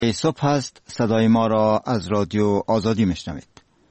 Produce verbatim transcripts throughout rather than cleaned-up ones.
صبح هست. صدای ما را از رادیو آزادی میشنوید.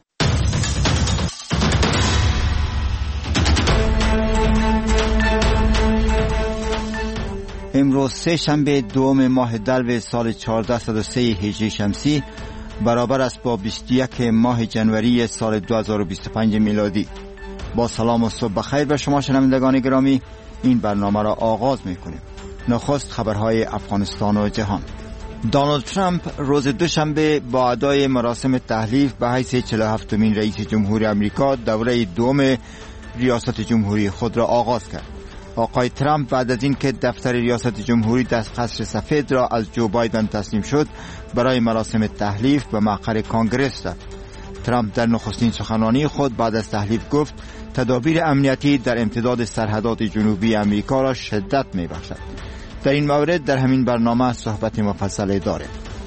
امروز سه شنبه دوم ماه دلو سال چهارصد و سه هجری شمسی برابر است با بیست و یک ماه جنوری سال دو هزار و بیست و پنج میلادی. با سلام و صبح بخیر به شما شنوندگان گرامی، این برنامه را آغاز میکنیم. نخست خبرهای افغانستان و جهان. دونالد ترامپ روز دوشنبه با ادای مراسم تحلیف به حیث چهل و هفتمین رئیس جمهوری آمریکا دوره دوم ریاست جمهوری خود را آغاز کرد. آقای ترامپ بعد از اینکه دفتر ریاست جمهوری در قصر سفید را از جو بایدن تسلیم شد، برای مراسم تحلیف به مقر کانگرس رفت. ترامپ در نخستین سخنرانی خود بعد از تحلیف گفت تدابیر امنیتی در امتداد سرحدات جنوبی آمریکا را شدت می‌بخشد. در این مورد در همین برنامه صحبت مفصل داریم.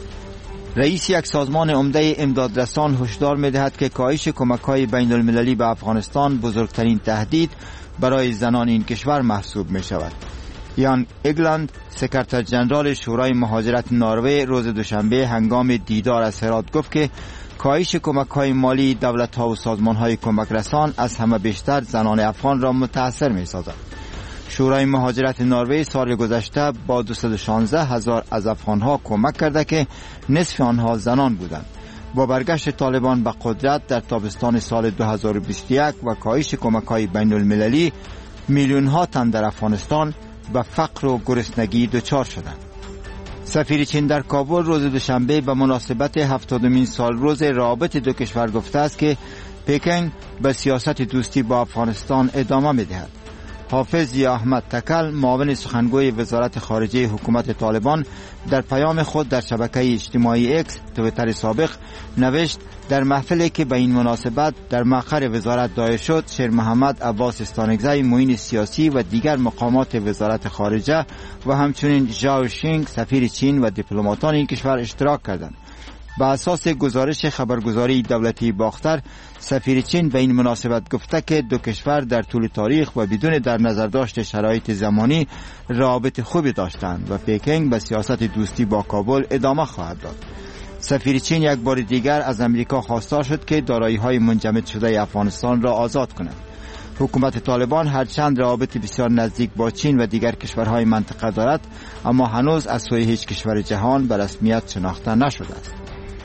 رئیس یک سازمان عمده امدادرسان هشدار می‌دهد که کاهش کمک‌های بین‌المللی به افغانستان بزرگترین تهدید برای زنان این کشور محسوب می‌شود. یان اگلند، سکرتر ژنرال شورای مهاجرت نروژ، روز دوشنبه هنگام دیدار از هرات گفت که کاهش کمک‌های مالی دولت‌ها و سازمان‌های کمک رسان از همه بیشتر زنان افغان را متأثر می‌سازد. شورای مهاجرت نروژ سال گذشته با دویست و شانزده هزار از افغان‌ها کمک کرده که نصف آنها زنان بودند. با برگشت طالبان به قدرت در تابستان سال دو هزار و بیست و یک و کاهش کمک‌های بین‌المللی، میلیون‌ها تن در افغانستان به فقر و گرسنگی دچار شدند. سفیر چین در کابل روز دوشنبه به مناسبت هفتادمین سال روز روابط دو کشور گفته است که پکن به سیاست دوستی با افغانستان ادامه می‌دهد. حافظ ضیا احمد تکل، معاون سخنگوی وزارت خارجه حکومت طالبان، در پیام خود در شبکه اجتماعی اکس توییتر سابق نوشت در محفلی که به این مناسبت در مقر وزارت دایر شد، شیر محمد عباس استانکزی، معین سیاسی و دیگر مقامات وزارت خارجه و همچنین ژائو شینگ سفیر چین و دیپلماتان این کشور اشتراک کردند. به اساس گزارش خبرگزاری دولتی باختر، سفیر چین به این مناسبت گفته که دو کشور در طول تاریخ و بدون در نظر داشت شرایط زمانی روابط خوبی داشتند و پکن به سیاست دوستی با کابل ادامه خواهد داد. سفیر چین یک بار دیگر از امریکا خواستار شد که دارایی‌های منجمد شده افغانستان را آزاد کند. حکومت طالبان هرچند روابط بسیار نزدیک با چین و دیگر کشورهای منطقه دارد، اما هنوز از سوی هیچ کشور جهان به رسمیت شناخته نشده است.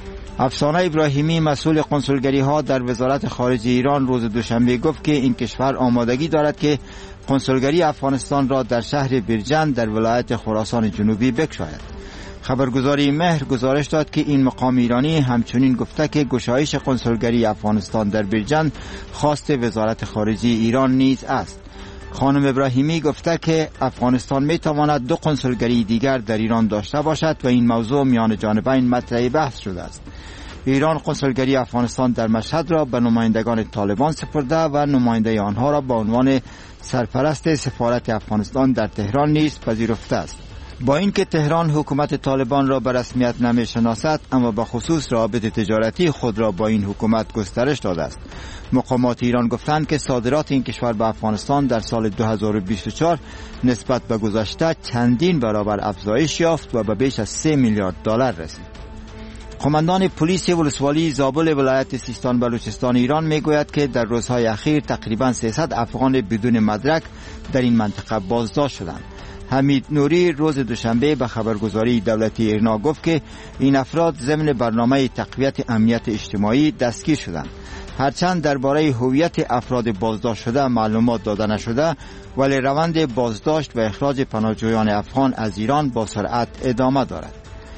افسانه ابراهیمی، مسئول کنسولگری ها در وزارت خارجه ایران، روز دوشنبه گفت که این کشور آمادگی دارد که کنسولگری افغانستان را در شهر بیرجند در ولایت خراسان جنوبی بگشاید. خبرگزاری مهر گزارش داد که این مقام ایرانی همچنین گفته که گشایش کنسولگری افغانستان در بیرجند خواست وزارت خارجه ایران نیز است. خانم ابراهیمی گفته که افغانستان می تواند دو کنسولگری دیگر در ایران داشته باشد و این موضوع میان جانبین مطرح بحث شده است. ایران کنسولگری افغانستان در مشهد را به نمایندگان طالبان سپرده و نماینده آنها را به عنوان سرپرست سفارت افغانستان در تهران نیز پذیرفته است. با اینکه تهران حکومت طالبان را به رسمیت نمی‌شناسد، اما به خصوص روابط تجارتی خود را با این حکومت گسترش داده است. مقامات ایران گفتند که صادرات این کشور به افغانستان در سال دو هزار و بیست و چهار نسبت به گذشته چندین برابر افزایش یافت و به بیش از سه میلیارد دلار رسید. قماندان پلیس ولسوالی زابل ولایت سیستان بلوچستان ایران میگوید که در روزهای اخیر تقریباً سیصد افغان بدون مدرک در این منطقه بازداشت شدند. حمید نوری روز دوشنبه به خبرگزاری دولتی ایرنا گفت که این افراد ضمن برنامه تقویت امنیت اجتماعی دستگیر شدند. هرچند درباره هویت افراد بازداشت شده معلومات داده نشده، ولی روند بازداشت و اخراج پناهجویان افغان از ایران با سرعت ادامه دارد.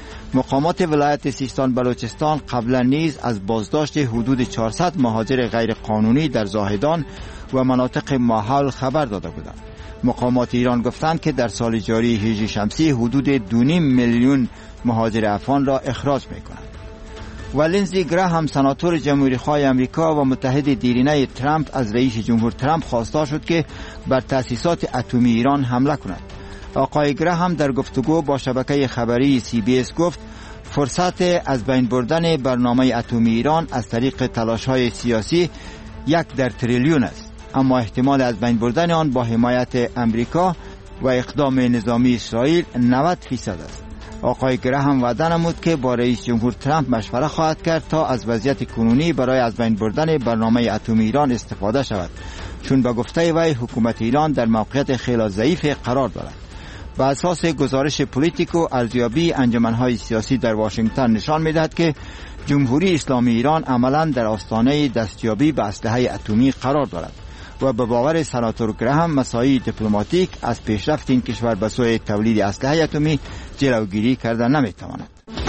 مقامات ولایت سیستان بلوچستان قبلا نیز از بازداشت حدود چهارصد مهاجر غیر قانونی در زاهدان و مناطق ماحول خبر داده بودند. مقامات ایران گفتند که در سال جاری هجری شمسی حدود دو نیم میلیون مهاجر افغان را اخراج می‌کنند. و لینزی گراهام، سناتور جمهوری‌خواه آمریکا و متحد دیرینه ترامپ، از رئیس جمهور ترامپ خواستار شد که بر تأسیسات اتمی ایران حمله کند. آقای گراهام در گفتگو با شبکه خبری سی بی اس گفت فرصت از بین بردن برنامه اتمی ایران از طریق تلاش‌های سیاسی یک در تریلیون است، اما احتمال از بین بردن آن با حمایت امریکا و اقدام نظامی اسرائیل نود فیصد است. آقای گراهام وعده نمود که با رئیس جمهور ترامپ مشوره خواهد کرد تا از وضعیت کنونی برای از بین بردن برنامه اتمی ایران استفاده شود، چون به گفته وی حکومت ایران در موقعیت خیلی ضعیف قرار دارد. به اساس گزارش پولیتیکو، ارزیابی انجمنهای سیاسی در واشنگتن نشان می‌دهد که جمهوری اسلامی ایران عملاً در آستانه دستیابی به اسلحه اتمی قرار دارد و به باور سناتور گراهام مساعی دیپلماتیک از پیشرفت این کشور به سوی تولید اسلحه اتمی جلوگیری کرده نمی‌تواند.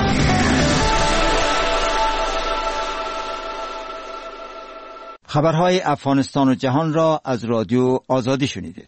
خبرهای افغانستان و جهان را از رادیو آزادی شنیدید.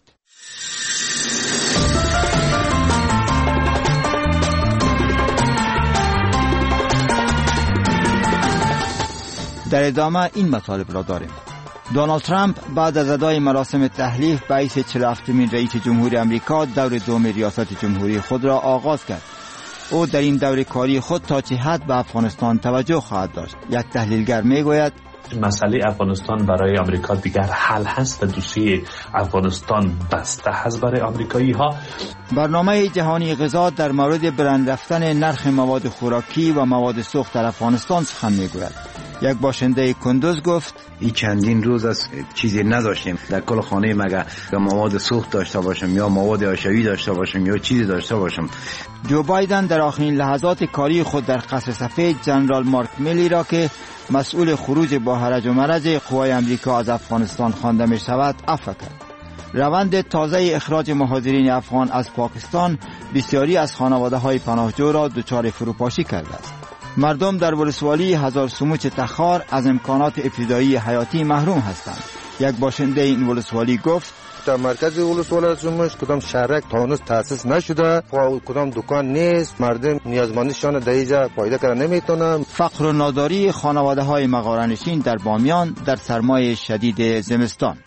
در ادامه این مطالب را داریم. دونالد ترامپ بعد از ادای مراسم تحلیف به حیث چهل و هفتمین رئیس جمهوری امریکا دور دوم ریاست جمهوری خود را آغاز کرد. او در این دور کاری خود تا چه حد به افغانستان توجه خواهد داشت؟ یک تحلیلگر میگوید مسئله افغانستان برای آمریکا دیگر حل هست و دوسیه افغانستان بسته هست برای آمریکایی ها. برنامه جهانی غذا در مورد برند رفتن نرخ مواد خوراکی و مواد سوخت در افغانستان سخن میگوید. یک باشنده کندوز گفت این چندین روز از چیزی نداشتیم در کل خانه، مگه مواد سوخت داشته باشم یا مواد آشویی داشته باشم یا چیزی داشته باشم. جو بایدن در آخرین لحظات کاری خود در قصر سفید جنرال مارک میلی را که مسئول خروج با هرج و مرج قوای امریکا از افغانستان خوانده می شود عفو کرد. روند تازه اخراج مهاجرین افغان از پاکستان بسیاری از خانواده های پناهجو را دچار فروپاشی کرده است. مردم در ولسوالی هزار سموچ تخار از امکانات ابتدایی حیاتی محروم هستند. یک باشنده این ولسوالی گفت در مرکز ولسوالی سموچ کدام شهرک تانوس تأسیس نشده و کدام دکان نیست، مردم نیازمندیشان در اینجا پیدا کردن نمیتونن. فقر و ناداری خانواده های مغاره‌نشین در بامیان در سرمای شدید زمستان.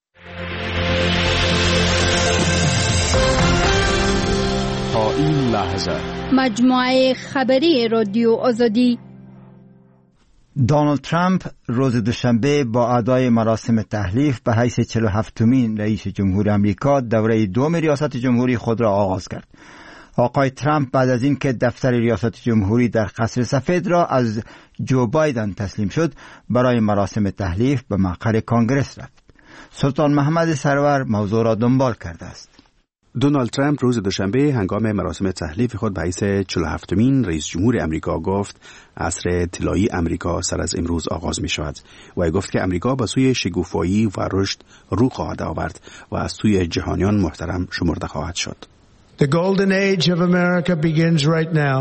تا این لحظه مجموعه خبری رادیو آزادی. دونالد ترامپ روز دوشنبه با ادای مراسم تحلیف به حیث چهل و هفتمین رئیس جمهور امریکا دوره دوم ریاست جمهوری خود را آغاز کرد. آقای ترامپ بعد از اینکه دفتر ریاست جمهوری در قصر سفید را از جو بایدن تسلیم شد، برای مراسم تحلیف به مقر کانگرس رفت. سلطان محمد سرور موضوع را دنبال کرده است. دونالد ترامپ روز دوشنبه هنگام مراسم تحلیف خود به حیث چهل و هفتمین رئیس جمهور امریکا گفت عصر طلایی امریکا سر از امروز آغاز می شود و گفت که امریکا به سوی شکوفایی و رشد رو خواهد آورد و از سوی جهانیان محترم شمرده خواهد شد. The golden age of America begins right now.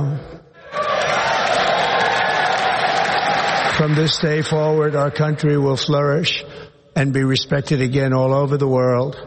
From this day forward, our country will flourish and be respected again all over the world.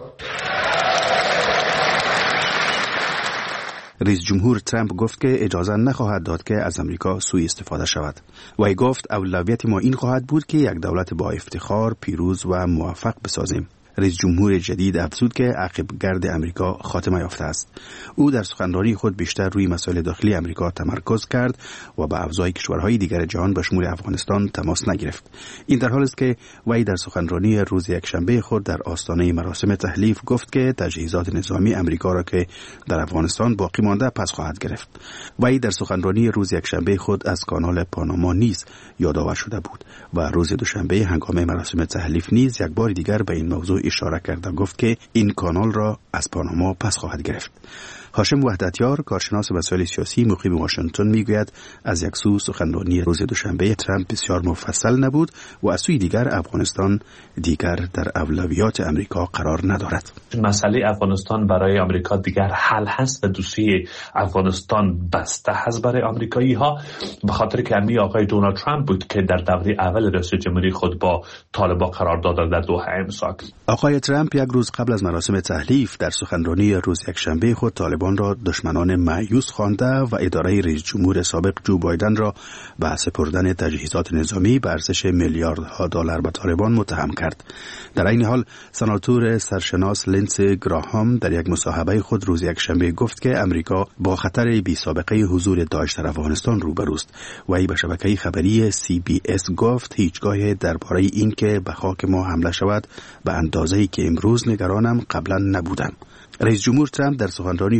رئیس جمهور ترامپ گفت که اجازه نخواهد داد که از امریکا سوء استفاده شود و گفت اولویت ما این خواهد بود که یک دولت با افتخار، پیروز و موفق بسازیم. رئیس جمهور جدید افزود که عقب گرد امریکا خاتمه یافته است. او در سخنرانی خود بیشتر روی مسائل داخلی امریکا تمرکز کرد و به ابزای کشورهای دیگر جهان به شمول افغانستان تماس نگرفت. این در حالی است که وی در سخنرانی روز یکشنبه خود در آستانه مراسم تحلیف گفت که تجهیزات نظامی امریکا را که در افغانستان باقی مانده پس خواهد گرفت. وی در سخنرانی روز یکشنبه خود از کانال پاناما نیز یادآور شده بود و روز دوشنبه هنگام مراسم تحلیف نیز یک بار دیگر به این موضوع اشاره کرده گفت که این کانال را از پاناما پس خواهد گرفت. هاشم وحدتیار کارشناس مسائل سیاسی مقیم واشنگتن میگوید از یک سو سخنرانی روز دوشنبه ترامپ بسیار مفصل نبود و از سوی دیگر افغانستان دیگر در اولویات امریکا قرار ندارد. مسئله افغانستان برای آمریکا دیگر حل هست و دوسیه افغانستان بسته هست برای آمریکایی ها، به خاطر که امی آقای دونالد ترامپ بود که در دوره اول رئیس جمهوری خود با طالبان قرار داد در دوحه امسا. آقای ترامپ یک روز قبل از مراسم تحلیف در سخنرانی روز یکشنبه خود طالبان را دشمنان مایوس خوانده و اداره رئیس جمهور سابق جو بایدن را به سپردن تجهیزات نظامی به ارزش میلیاردها دلار به طالبان متهم کرد. در این حال سناتور سرشناس لینسی گراهام در یک مصاحبه خود روز یکشنبه گفت که امریکا با خطر بی سابقه حضور داعش در افغانستان روبروست و ای به شبکه خبری سی بی اس گفت هیچگاه درباره این که به خاک ما حمله شود به اندازه‌ای که امروز نگرانم قبلا نبودم. رئیس جمهور ترامپ در سخنرانی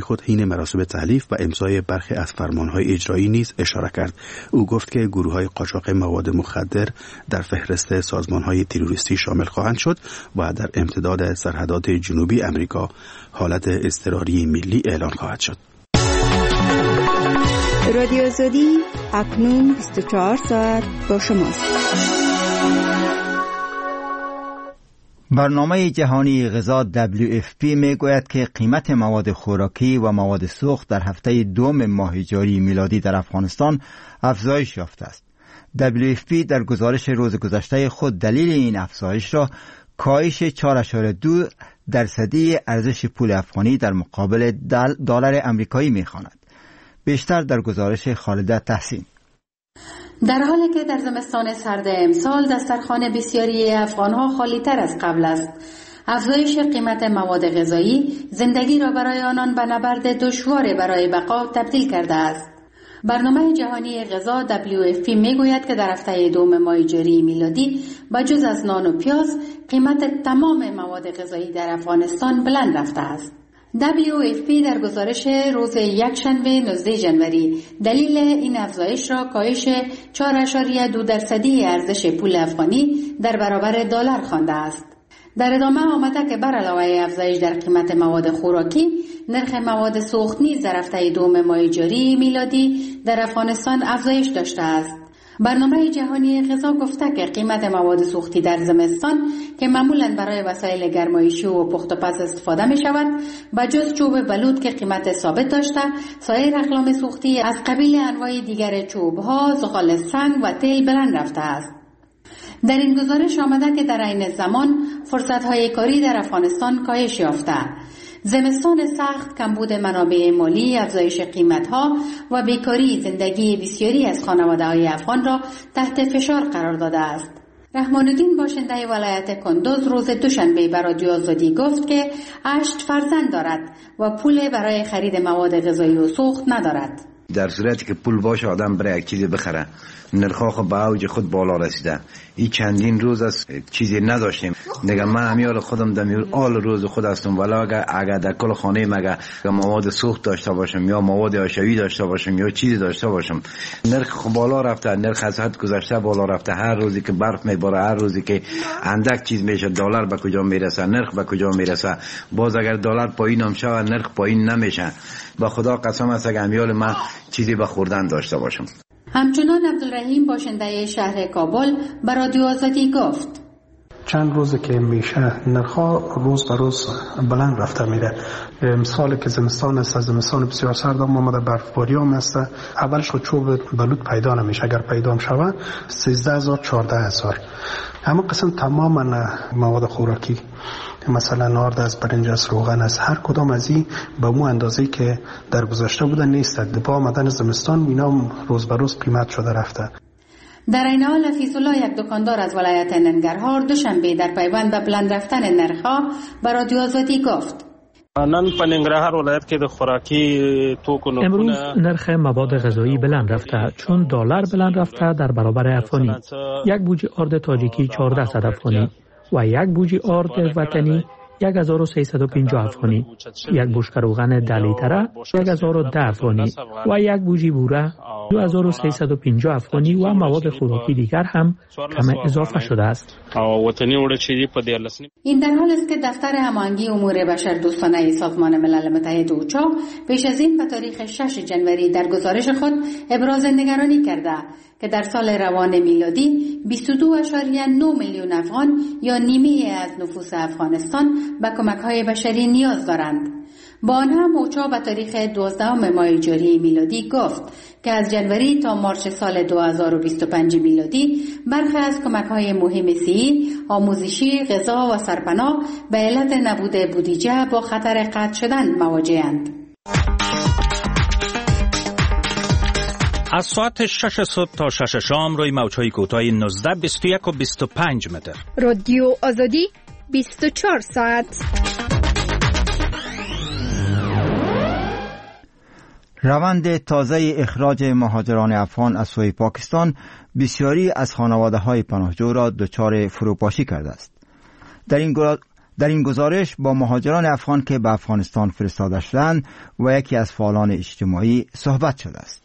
خود حین مراسم تحلیف و امضای برخی از فرمانهای اجرایی نیز اشاره کرد. او گفت که گروه‌های قاچاق مواد مخدر در فهرست سازمان‌های تروریستی شامل خواهند شد و در امتداد سرحدات جنوبی امریکا حالت اضطراری ملی اعلان خواهد شد. رادیو آزادی اکنون بیست و چهار ساعت با شماست. برنامه جهانی غذا دبلیو اف پی می گوید که قیمت مواد خوراکی و مواد سوخت در هفته دوم ماه جاری میلادی در افغانستان افزایش یافته است. دبلیو اف پی در گزارش روز گذشته خود دلیل این افزایش را کاهش چهار اشاره دو درصدی ارزش پول افغانی در مقابل دلار امریکایی می خواند. بیشتر در گزارش خالده تحسین. در حالی که در زمستان سرد امسال دسترخوان بسیاری افغانها خالی تر از قبل است، افزایش قیمت مواد غذایی زندگی را برای آنان به نبرد دشوار برای بقا تبدیل کرده است. برنامه جهانی غذا دبلیو اف پی میگوید که در هفته دوم ماه جاری میلادی بجز از نان و پیاز قیمت تمام مواد غذایی در افغانستان بلند رفته است. دبلیو اف پی در گزارش روز یکشنبه نوزدهم ژانویه دلیل این افزایش را کاهش چهار اشاره دو درصدی ارزش پول افغانی در برابر دلار خوانده است. در ادامه آمده که بر علاوه افزایش در قیمت مواد خوراکی، نرخ مواد سوخت نیز در هفته دوم ماه جاری میلادی در افغانستان افزایش داشته است. برنامه جهانی غذا گفته که قیمت مواد سوختی در زمستان که معمولاً برای وسایل گرمایشی و پخت و پز استفاده می شود، بجز چوب بلوط که قیمت ثابت داشته، سایر اقلام سوختی از قبیل انواع دیگر چوب‌ها، زغال سنگ و تیل بلند رفته است. در این گزارش آمده که در عین زمان فرصت‌های کاری در افغانستان کاهش یافته. زمستان سخت، کمبود منابع مالی، افزایش قیمت‌ها و بیکاری زندگی بسیاری از خانواده‌های افغان را تحت فشار قرار داده است. رحمان الدین باشنده ولایت کندوز روز دوشنبه به رادیو آزادی گفت که هشت فرزند دارد و پول برای خرید مواد غذایی و سوخت ندارد. در صورتی که پول باشه آدم برای یک چیزی بخره، نرخ‌ها به اوج خود بالا رسیده. این چندین روز از چیزی نداشتیم. دیگه من همیال خودم دمیور آل روز خود هستم، ولی اگر اگر در کل خانه مگه مواد سوخت داشته باشم یا مواد آشوایی داشته باشم یا چیزی داشته باشم، نرخ بالا رفته، نرخ از حد گذشته بالا رفته. هر روزی که برف میباره، هر روزی که اندک چیز میشه، دلار به کجا میرسه، نرخ به کجا میرسه. باز اگر دلار پایین هم شود، نرخ پایین نمیشه. به خدا قسم است اگر همیال من چیزی به خوردن داشته باشم. همچنان عبدالرحیم باشنده شهر کابل به رادیو آزادی گفت چند روزه که میشه نرخ‌ها روز به روز بلند رفته میره. امسال که زمستان است، زمستان بسیار سرد هم آمده، برفباری هم است. اولش خود چوب بلوط پیدا نمیشه، اگر پیدا هم شود سیزده هزار چهارده هزار. اما قسم تماما مواد خوراکی مثلا آرد از برنج از روغن از هر کدام از این به مو اندازه‌ای که در گذشته بوده نیست. با آمدن زمستان اینا روز به روز قیمت شده رفته. در این حال حفیظ الله یک دکاندار از ولایت ننگرهار دوشنبه در پیوند به بلند رفتن نرخ‌ها به رادیو آزادی گفت نن په ننګرهار ولایت کې د خوراکي توکو امروز نرخ مواد غذایی بلند رفته چون دلار بلند رفته در برابر افغانی. یک بوجی آرد تاجیکی چهارده افغانی و یک بوجی آرد وطنی یک هزار و سیصد و پنجاه افغانی، یک بشکه روغن ده لیتره یک هزار و ده افغانی و یک بوجی بوره دو هزار و سیصد و پنجاه افغانی و مواد خوراکی دیگر هم کم اضافه شده است. این در حال است که دفتر هماهنگی امور بشردوستانه سازمان ملل متحد اوچا پیش از این به تاریخ شش ژانویه در گزارش خود ابراز نگرانی کرده که در سال روان میلادی بیست و دو اشاره نه میلیون افغان یا نیمه از نفوس افغانستان به کمک‌های بشری نیاز دارند. با آن هم اوچا به تاریخ دوازدهم ماه جاری میلادی گفت که از جنوری تا مارس سال دو هزار و بیست و پنج میلادی برخی از کمک‌های مهم صحی، آموزشی، غذا و سرپناه به علت نبود بودجه با خطر قطع شدن مواجه‌اند. از ساعت شش صبح تا شش شام روی موج‌های کوتاه نوزده، بیست و یک و بیست و پنج متر. رادیو آزادی بیست و چهار ساعت. روند تازه اخراج مهاجران افغان از سوی پاکستان بسیاری از خانواده‌های پناهجو را دچار فروپاشی کرده است. در این در این گزارش با مهاجران افغان که به افغانستان فرستاده شدند و یکی از فعالان اجتماعی صحبت شده است.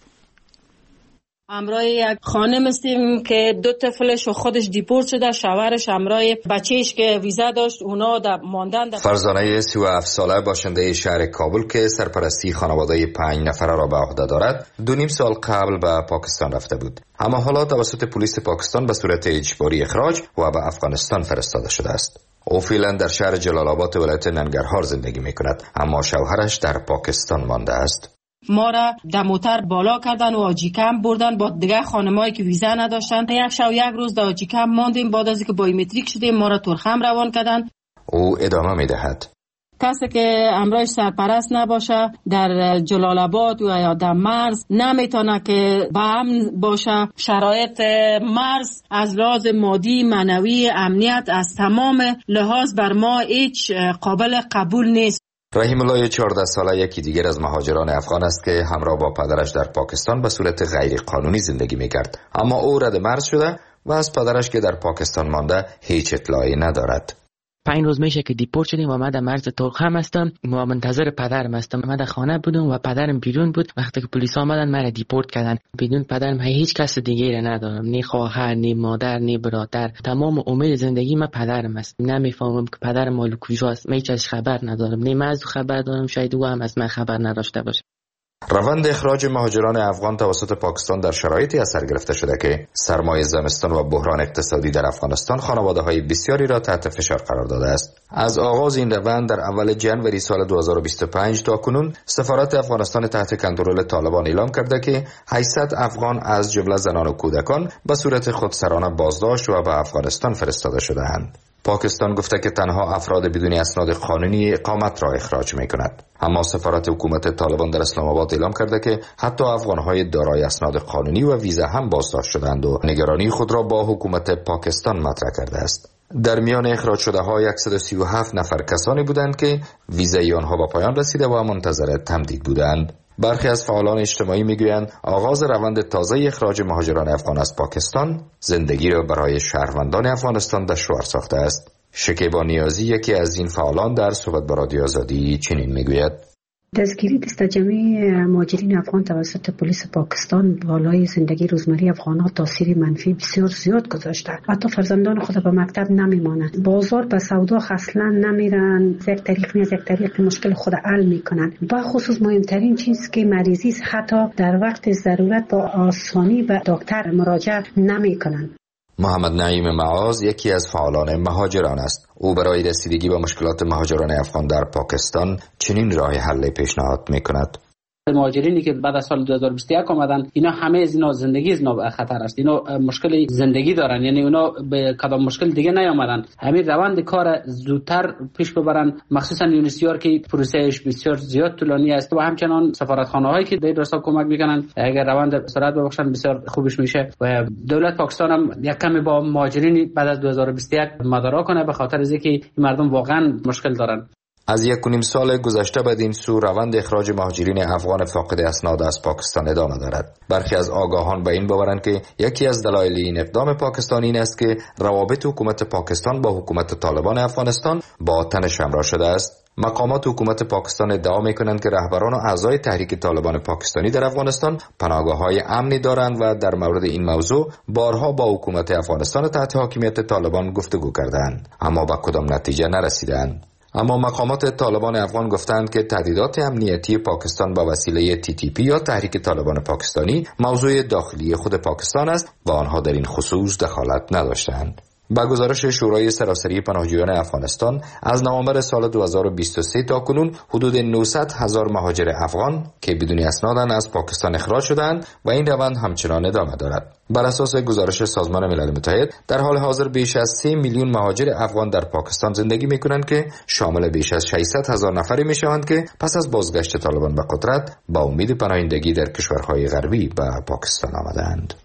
همراه یک خانم هستیم که دو طفلش و خودش دیپورت شده، شوهرش همراه بچهش که ویزا داشت اونا در ماندن در فرزانه سی و هفت ساله باشنده شهر کابل که سرپرستی خانواده پنج نفره را به عهده دارد دو نیم سال قبل به پاکستان رفته بود، اما حالا توسط پلیس پاکستان به صورت اجباری اخراج و به افغانستان فرستاده شده است. او فعلا در شهر جلال آباد ولایت ننگرهار زندگی می کند، اما شوهرش در پاکستان مانده است. ما را در موتر بالا کردن و آجیکم بردن با دیگه خانمایی که ویزا نداشتن. یک شب یک روز در آجیکم ماندیم، بعد از اینکه بایومتریک شدیم ما را ترخم روان کردن. او ادامه می دهد: کسی که همراهش سرپرست نباشه در جلال آباد و یا در مرز نمیتونه که با امن باشه. شرایط مرز از لحاظ مادی، معنوی، امنیت از تمام لحاظ بر ما هیچ قابل قبول نیست. رحیم الله چهارده ساله یکی دیگر از مهاجران افغان است که همراه با پدرش در پاکستان به صورت غیر قانونی زندگی میکرد، اما او رد مرز شده و از پدرش که در پاکستان مانده هیچ اطلاعی ندارد. پنج روز میشه که دیپورت شدیم و من در مرز ترخم هستم و منتظر پدرم هستم. من در خانه بودم و پدرم بیرون بود. وقتی که پلیس آمدن من دیپورت کردن. بدون پدرم هیچ کس دیگه را ندارم، نه خواهر، نه مادر، نه برادر. تمام امید زندگی من پدرم است. نمیفهمم که پدرم مال کجاست، هیچ از خبر ندارم، نه من از خبر دارم، شاید او هم از من خبر نداشته باشه. روند اخراج مهاجران افغان توسط پاکستان در شرایطی اثر گرفته شده که سرمایه زمستان و بحران اقتصادی در افغانستان خانواده‌های بسیاری را تحت فشار قرار داده است. از آغاز این روند در اول ژانویه سال دو هزار و بیست و پنج تا کنون سفارت افغانستان تحت کنترل طالبان اعلام کرده که هشتصد افغان از جمله زنان و کودکان به صورت خودسرانه بازداشت و به افغانستان فرستاده شده‌اند. پاکستان گفته که تنها افراد بدون اسناد قانونی اقامت را اخراج می کند، اما سفارت حکومت طالبان در اسلام آباد اعلام کرده که حتی افغانهای دارای اسناد قانونی و ویزا هم بازداشت شدند و نگرانی خود را با حکومت پاکستان مطرح کرده است. در میان اخراج شده ها صد و سی و هفت نفر کسانی بودند که ویزای آنها به پایان رسیده و منتظر تمدید بودند. برخی از فعالان اجتماعی میگویند آغاز روند تازه اخراج مهاجران افغان از پاکستان زندگی را برای شهروندان افغانستان دشوار ساخته است. شکیبا نیازی یکی از این فعالان در صحبت با رادیو آزادی چنین میگوید: دستگیری دست جمعی مهاجرین افغان توسط پلیس پاکستان بالای زندگی روزمره افغان‌ها تاثیر منفی بسیار زیاد گذاشته. حتی فرزندان خود به مکتب نمیمانند، بازار به سودا اصلا نمیرن، یک طریق از یک طریق مشکل خود حل میکنن. با خصوص مهمترین چیز که مریضی است، حتی در وقت ضرورت با آسانی به دکتر مراجعه نمیکنن. محمد نعیم معاذ یکی از فعالان مهاجران است. او برای رسیدگی به مشکلات مهاجران افغان در پاکستان چنین راه حل پیشنهاد می‌کند: مهاجرینی که بعد از سال دو هزار و بیست و یک آمدن، اینا همه از اینا زندگی از اینا خطر است. اینا مشکل زندگی دارن، یعنی اونا به کدام مشکل دیگه نیامدن. همین روند کار زودتر پیش ببرن، مخصوصا یونیسیار که پروسهش بسیار زیاد طولانی است و همچنان سفارتخانه‌هایی که در راستا کمک میکنن. اگر روند سرعت ببخشن بسیار خوبش میشه و دولت پاکستان هم یک کمی با مهاجرین بعد از دو هزار و بیست و یک مدارا کنه، به خاطر اینکه این مردم واقعا مشکل دارن. از یک و نیم سال گذشته بدین سو روند اخراج مهاجرین افغان فاقد اسناد از پاکستان ادامه دارد. برخی از آگاهان به این باورند که یکی از دلایل این اقدام پاکستان این است که روابط حکومت پاکستان با حکومت طالبان افغانستان با تنش همراه شده است. مقامات حکومت پاکستان ادعا می‌کنند که رهبران و اعضای تحریک طالبان پاکستانی در افغانستان پناهگاه‌های امنی دارند و در مورد این موضوع بارها با حکومت افغانستان تحت حاکمیت طالبان گفتگو کردند، اما به کدام نتیجه نرسیدند. اما مقامات طالبان افغان گفتند که تهدیدات امنیتی پاکستان با وسیله تی تی پی یا تحریک طالبان پاکستانی موضوع داخلی خود پاکستان است و آنها در این خصوص دخالت نداشتند. با گزارش شورای سراسری پناهجویان افغانستان از نوامبر سال دو هزار و بیست و سه تا کنون حدود نهصد هزار مهاجر افغان که بدون اسنادند از پاکستان اخراج شدند و این روند همچنان ادامه دارد. بر اساس گزارش سازمان ملل متحد در حال حاضر بیش از سه میلیون مهاجر افغان در پاکستان زندگی می‌کنند که شامل بیش از ششصد هزار نفری می‌شوند که پس از بازگشت طالبان به قدرت با امید پناهندگی در کشورهای غربی به پاکستان آمدند.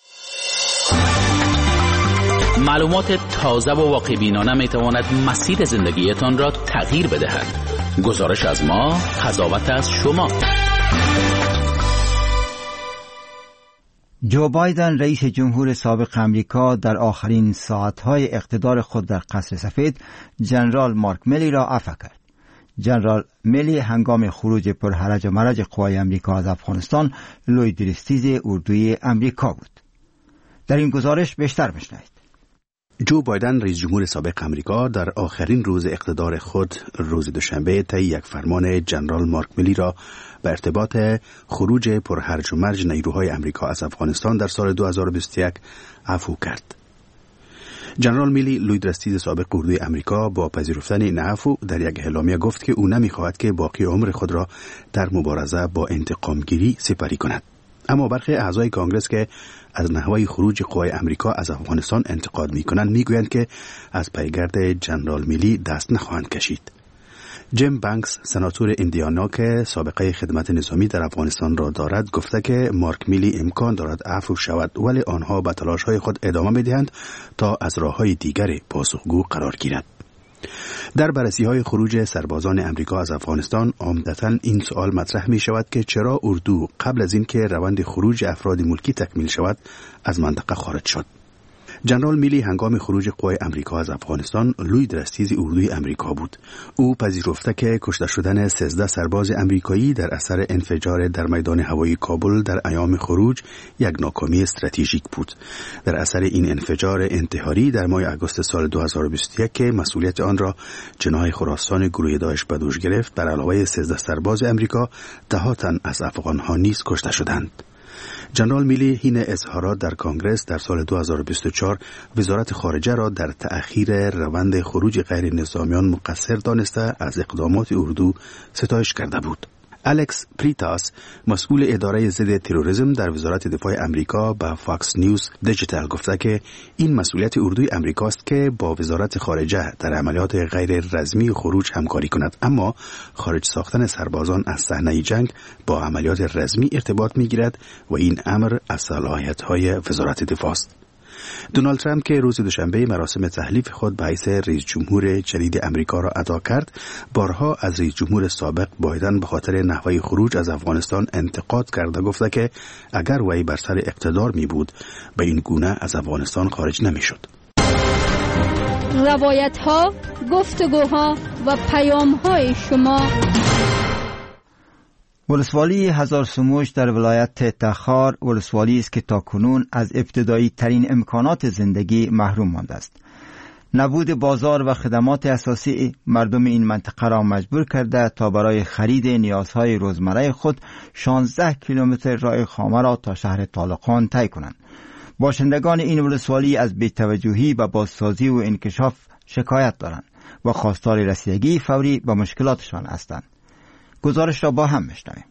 معلومات تازه و واقع بینانه می تواند مسیر زندگیتان را تغییر بدهد. گزارش از ما، قضاوت از شما. جو بایدن رئیس جمهور سابق امریکا در آخرین ساعتهای اقتدار خود در قصر سفید جنرال مارک میلی را عفو کرد. جنرال میلی هنگام خروج پر هرج و مرج قوای امریکا از افغانستان لوی درستیز اردوی امریکا بود. در این گزارش بیشتر بشنوید. جو بایدن رئیس جمهور سابق امریکا در آخرین روز اقتدار خود روز دوشنبه طی یک فرمان جنرال مارک میلی را به ارتباط خروج پرهرج و مرج نیروهای امریکا از افغانستان در سال دو هزار و بیست و یک عفو کرد. جنرال میلی لوی درستیز سابق اردوی امریکا با پذیرفتن این عفو در یک اعلامیه گفت که او نمی‌خواهد که باقی عمر خود را در مبارزه با انتقامگیری سپری کند. اما برخی اعضای کانگرس که از نحوه خروج قوای امریکا از افغانستان انتقاد می‌کنند می‌گویند که از پیگرد جنرال میلی دست نخواهند کشید. جیم بانکس سناتور ایندیانا که سابقه خدمت نظامی در افغانستان را دارد گفته که مارک میلی امکان دارد عفو شود، ولی آنها به تلاش‌های خود ادامه می‌دهند تا از راه‌های دیگر پاسخگو قرار گیرد. در بررسی‌های خروج سربازان امریکا از افغانستان عمدتاً این سوال مطرح می‌شود که چرا اردو قبل از اینکه روند خروج افراد ملکی تکمیل شود از منطقه خارج شد. جنرال میلی هنگام خروج قوای امریکا از افغانستان لوی درستیز اردوی امریکا بود. او پذیرفته که کشته شدن سیزده سرباز امریکایی در اثر انفجار در میدان هوایی کابل در ایام خروج یک ناکامی استراتژیک بود. در اثر این انفجار انتحاری در ماه آگوست سال دو هزار و بیست و یک که مسئولیت آن را جناح خراسان گروه داعش به دوش گرفت، بر علاوه سیزده سرباز امریکا ده تن از افغانها نیز کشته شدند. جنرال میلی حین اظهارات در کانگرس در سال دو هزار و بیست و چهار وزارت خارجه را در تأخیر روند خروج غیر نظامیان مقصر دانسته از اقدامات اردو ستایش کرده بود. الکس پریتاس مسئول اداره ضد تروریسم در وزارت دفاع امریکا به فاکس نیوز دیجیتال گفته که این مسئولیت اردوی امریکاست که با وزارت خارجه در عملیات غیر رسمی خروج همکاری کند، اما خارج ساختن سربازان از صحنه جنگ با عملیات رسمی ارتباط میگیرد و این امر از صلاحیت‌های وزارت دفاع است. دونالد ترامپ که روز دوشنبه مراسم تحلیف خود به حیث رئیس جمهور جدید امریکا را ادا کرد، بارها از رئیس جمهور سابق بایدن به خاطر نحوه خروج از افغانستان انتقاد کرده، گفته که اگر وی بر سر اقتدار می بود به این گونه از افغانستان خارج نمی شد. روایت ها، گفتگوها و پیام های شما. ولسوالی هزار سموش در ولایت تخار ولسوالی است که تاکنون از ابتدایی ترین امکانات زندگی محروم مانده است. نبود بازار و خدمات اساسی مردم این منطقه را مجبور کرده تا برای خرید نیازهای روزمره خود شانزده کیلومتر راه خامه را تا شهر طالقان طی کنند. باشندگان این ولسوالی از بی‌توجهی و بازسازی و انکشاف شکایت دارند و خواستار رسیدگی فوری به مشکلاتشان هستند. گزارش را با هم میشنویم.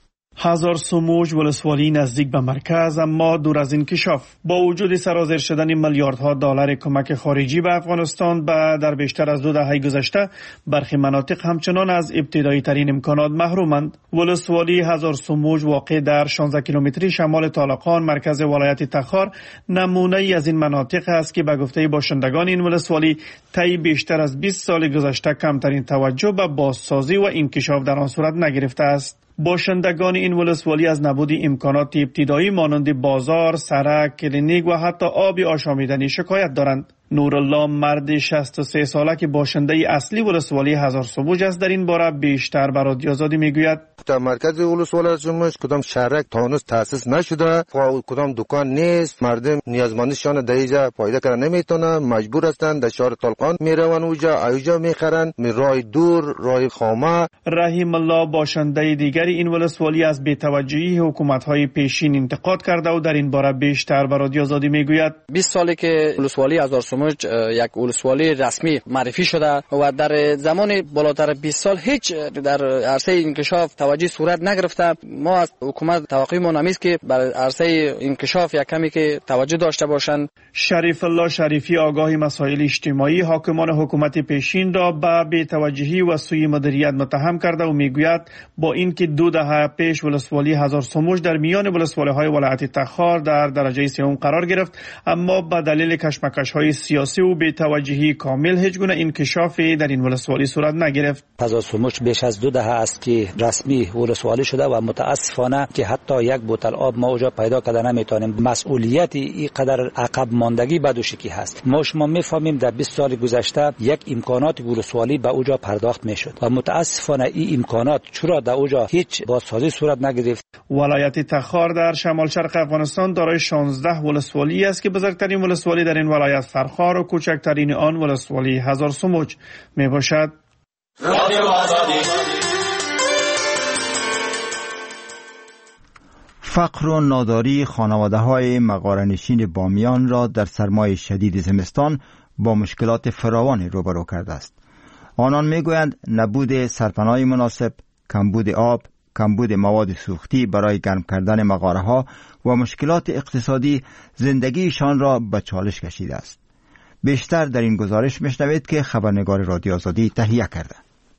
هزار سموش ولسوالی نزدیک به مرکز اما دور از انکشاف. با وجود سرازیر شدن میلیاردها دلار کمک خارجی به افغانستان و در بیشتر از دو دهه گذشته، برخی مناطق همچنان از ابتدایی ترین امکانات محرومند. ولسوالی هزار سموش واقع در شانزده کیلومتری شمال طالقان مرکز ولایت تخار نمونه ای از این مناطق است که به گفته باشندگان این ولسوالی طی بیشتر از بیست سال گذشته کمترین توجه به بازسازی و انکشاف در آن صورت نگرفته است. باشندگان این ولسوالی از نبود امکانات ابتدایی مانند بازار، سړک، کلینیک و حتی آب آشامیدنی شکایت دارند. نورالله مرد شصت و سه ساله که باشنده اصلی ولسوالی هزار سموج است در این باره بیشتر به رادیو آزادی میگوید. در مرکز ولسوالی سموج کدام شهرک تا هنوز تاسیس نشده، کدام دکان نیست، مردم نیازمندیشان در اینجا پیدا کردن نمیتونه، مجبور هستند در شهر طالقان میروند اونجا اوجا میخرن، راه دور، راه خامه. رحیم الله باشنده دیگری این ولسوالی از بی‌توجهی حکومت‌های پیشین انتقاد کرده و در این باره بیشتر به رادیو آزادی میگوید. بیست ساله که ولسوالی هزار سموج یک ولسوالی رسمی معرفی شده و در زمان بالاتر بیست سال هیچ در عرصه انکشاف توجه صورت نگرفته. ما از حکومت توقع ما نمیست که بر عرصه انکشاف یک کمی که توجه داشته باشند. شریف الله شریفی آگاه مسائل اجتماعی حاکمان حکومت پیشین را به بی‌توجهی و سوء مدیریت متهم کرده و میگوید با اینکه دو دهه پیش ولسوالی هزار سموج در میان ولسوالی‌های ولایت تخار در درجه سوم قرار گرفت، اما به دلیل کشمکش‌های سیاسی و بی‌توجهی کامل هیچ گونه انکشافی در این ولسوالی صورت نگرفت. تزار سموش بیش از دو دهه است که رسمی ولسوالی شده و متاسفانه که حتی یک بوتل آب ما اونجا پیدا کرده نمیتونیم. مسئولیت این قدر عقب ماندگی بدوشکی هست. ما شما میفهمیم در بیست سال گذشته یک امکانات ولسوالی به اونجا پرداخت میشد و متاسفانه این امکانات چرا در اونجا هیچ بازسازی صورت نگرفت. ولایت تخار در شمال شرق افغانستان دارای شانزده ولسوالی است که بزرگترین ولسوالی در این ولایت فرخار و کوچکترین آن ولسوالی هزار سموج می باشد. فقر و ناداری خانواده‌های مغاره‌نشین بامیان را در سرمای شدید زمستان با مشکلات فراوان روبرو کرده است. آنان میگویند نبود سرپناه مناسب، کمبود آب، کمبود مواد سوختی برای گرم کردن مغاره‌ها و مشکلات اقتصادی زندگیشان را به چالش کشیده است. بیشتر در این گزارش میشنوید که خبرنگار رادیو آزادی تهیه کرده.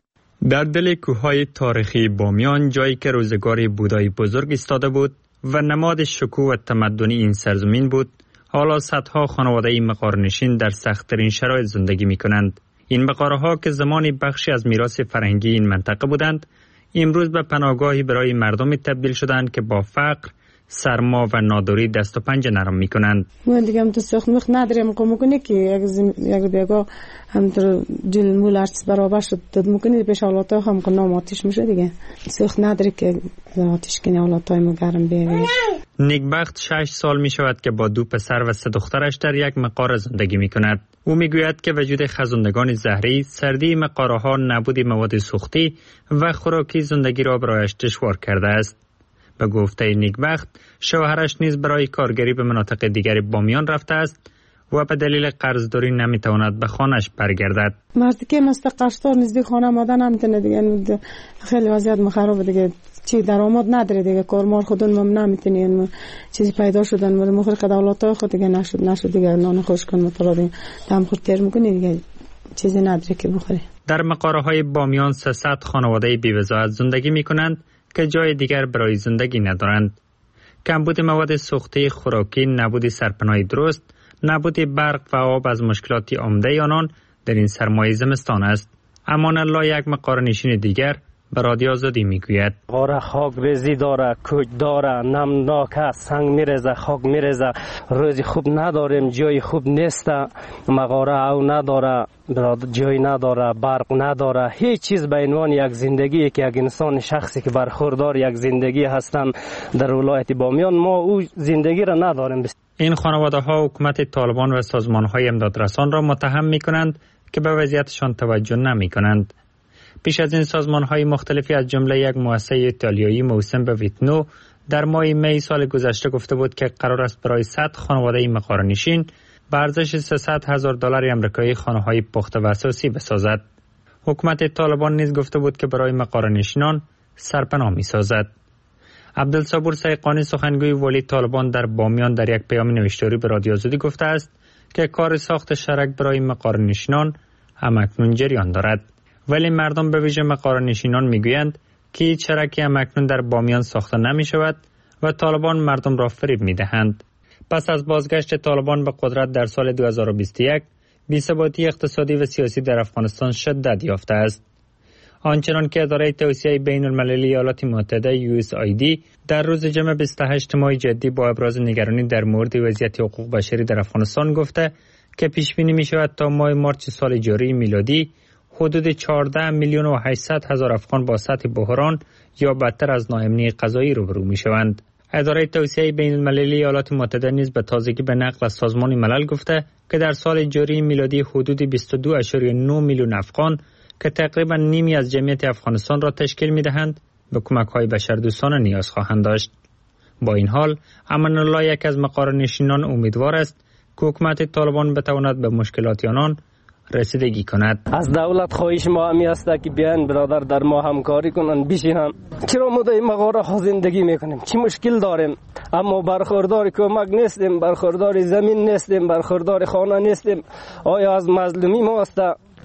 در دل کوههای تاریخی بامیان، جایی که روزگاری بودای بزرگ ایستاده بود و نماد شکوه و تمدنی این سرزمین بود، حالا صدها خانواده مغاره‌نشین در سخت‌ترین شرایط زندگی می‌کنند. این مغاره‌ها که زمانی بخشی از میراث فرهنگی این منطقه بودند، امروز به پناهگاهی برای مردمی تبدیل شدند که با فقر، سرما و ناداری دست و پنجه نرم میکنند. من دیگه هم تو سخت مخ نداریم قوم کنه که یک زم... یک بیگا هم در جل مولارس برابر شد داد میکنه پیش اولادها هم کنم آتیش میشه دیگه سخت نداری که آتیش کنه اولادهای ما گرم بیگه. نیکبخت شش سال می شود که با دو پسر و سه دخترش در یک مغاره زندگی می کند. او می گوید که وجود خزندگان زهری، سردی مغاره ها، نبود مواد سوختی و خوراکی زندگی را برایش دشوار کرده است. به گفته نیکبخت، شوهرش نیز برای کارگری به مناطق دیگر بامیان رفته است و به دلیل قرضداری نمیتواند به خانه‌اش برگردد. مردی که مستقرشتار نزدیک خانه آمدن نمیتونه دیگه، خیلی وضعیت مخربه دیگه، چی درآمد نداره دیگه، کارمار خودمون هم نمیتونیم چیزی پیدا شدن ولی مخرج دولت خود دیگه نشد نشد دیگه نان خوش کن مترادی دم خود تر میکنه دیگه چیزی نداره که بخوره. در مغاره‌های بامیان سیصد خانواده بی‌وضاحت زندگی میکنند که جای دیگر برای زندگی ندارند. کمبود مواد سوختی خوراکی، نبود سرپناه درست، نبود برق و آب از مشکلات عمده آنان در این سرمای زمستان است. امان الله، یک مغاره‌نشین دیگر، به رادیو آزادی میگوید غاره خاک ریزی داره، کوچ داره، نمناک است، سنگ میرزه، خاک میرزه، روزی خوب نداریم، جای خوب نیست، مغاره او نداره، جای نداره، برق نداره، هیچ چیز به عنوان یک زندگی که یک انسان شخصی که برخوردار یک زندگی هستن در ولایت بامیان ما او زندگی را نداریم. این خانواده ها حکومت طالبان و سازمان های امدادرسان را متهم می کنند که به وضعیتشان توجه نمی کنند. پیش از این سازمان های مختلفی از جمله یک مؤسسه ایتالیایی موسوم به ویتنو در ماه می سال گذشته گفته بود که قرار است برای صد خانواده مغاره‌نشین به ارزش سیصد هزار دلار آمریکایی خانه‌های پخته و اساسی بسازد. حکومت طالبان نیز گفته بود که برای مغاره‌نشینان سرپناه می‌سازد. عبدالصبور سیقانی، سخنگوی والی طالبان در بامیان، در یک پیام نوشتاری به رادیو آزادی گفته است که کار ساخت شرک برای مغاره‌نشینان همکنون جریان دارد. ولی مردم به ویژه مغاره‌نشینان میگویند که هیچ شرکی همکنون در بامیان ساخته نمی شود و طالبان مردم را فریب می دهند. پس از بازگشت طالبان به قدرت در سال دو هزار و بیست و یک، بی‌ثباتی اقتصادی و سیاسی در افغانستان شدت یافته است. آنچنان که اداره توسعه بین المللی ایالات متحده یو اس آی دی در روز جمعه بیست و هشتم ماه جدی با ابراز نگرانی در مورد وضعیت حقوق بشری در افغانستان گفته که پیش بینی می شود تا ماه مارس سال جاری میلادی حدود چهارده میلیون و هشتصد هزار افغان با سطح بحران یا بدتر از ناامنی غذایی روبرو می شوند. اداره توسعه بین المللی ایالات متحده نیز به تازگی به نقل از سازمان ملل گفته که در سال جاری میلادی حدود بیست و دو ممیز نه میلیون افغان که تقریبا نیمی از جمعیت افغانستان را تشکیل می دهند به کمک‌های بشردوستانه نیاز خواهند داشت. با این حال، امان الله، یک از مغاره‌نشینان، امیدوار است که حکومت طالبان بتواند به مشکلات آنان رسیدگی کند. از دولت خواهش ما همی است که بیان برادر در ما همکاری کنند بشینن. چرا ما در مغاره ها زندگی میکنیم؟ چی مشکل داریم؟ اما برخوردار کمک نیستیم، برخوردار زمین نیستیم، برخوردار خانه نیستیم. آیا از مظلومی ما است؟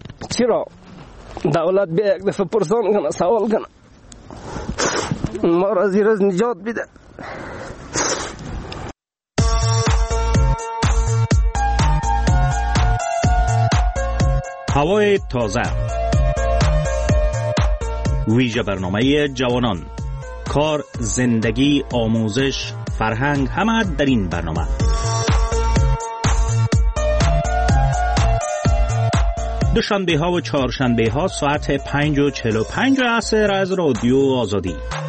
چرا دولت به یک دفعه پرسان کنه، سوال کنه، ما را از این روز نجات بده. هوای تازه، ویژه برنامه جوانان، کار، زندگی، آموزش، فرهنگ، همه در این برنامه. دوشنبه ها و چهارشنبه ها ساعت پنج و چهل و پنج عصر از رادیو آزادی.